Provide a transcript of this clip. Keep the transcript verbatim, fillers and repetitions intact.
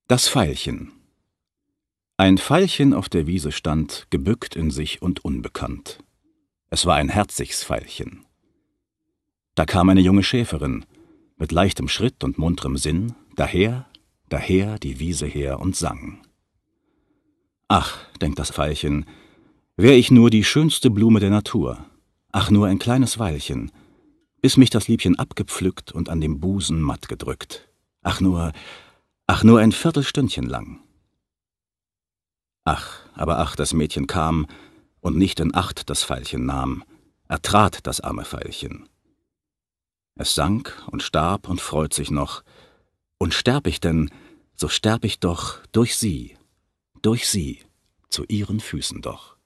Das Veilchen. Ein Veilchen auf der Wiese stand, gebückt in sich und unbekannt. Es war ein herzigs Veilchen. Da kam eine junge Schäferin, mit leichtem Schritt und muntrem Sinn, daher, daher die Wiese her und sang. Ach, denkt das Veilchen, wär ich nur die schönste Blume der Natur, ach nur ein kleines Weilchen, bis mich das Liebchen abgepflückt und an dem Busen matt gedrückt. Ach nur, ach nur ein Viertelstündchen lang. Ach, aber ach, das Mädchen kam und nicht in Acht das Veilchen nahm, ertrat das arme Veilchen. Es sank und starb und freut sich noch, und sterb ich denn, so sterb ich doch durch sie, durch sie, zu ihren Füßen doch.